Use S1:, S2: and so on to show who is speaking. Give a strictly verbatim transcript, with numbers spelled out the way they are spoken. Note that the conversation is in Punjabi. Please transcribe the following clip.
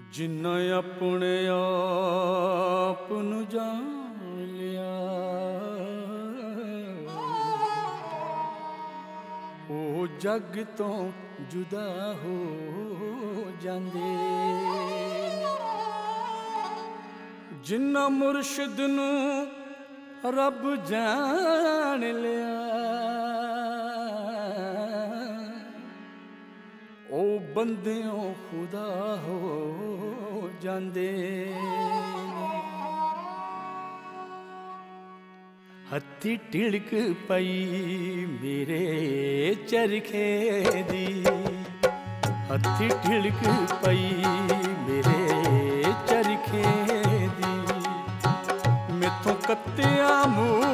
S1: ਜਿਨ੍ਹਾਂ ਆਪਣੇ ਆਪ ਨੂੰ ਜਾਣ ਲਿਆ, ਉਹ ਜੱਗ ਤੋਂ ਜੁਦਾ ਹੋ ਜਾਂਦੇ। ਜਿਨ੍ਹਾਂ ਮੁਰਸ਼ਿਦ ਨੂੰ ਰੱਬ ਜਾਣ ਲਿਆ, ਉਹ ਬੰਦਿਓਂ ਖੁਦਾ ਹੋ ਜਾਂਦੇ। ਹੱਥੀ ਢਿੜਕ ਪਈ ਮੇਰੇ ਚਰਖੇ ਦੀ, ਹੱਥੀ ਢਿੜਕ ਪਈ ਮੇਰੇ ਚਰਖੇ ਦੀ। ਮੈਥੋਂ ਕੱਤਿਆ ਮੂੰਹ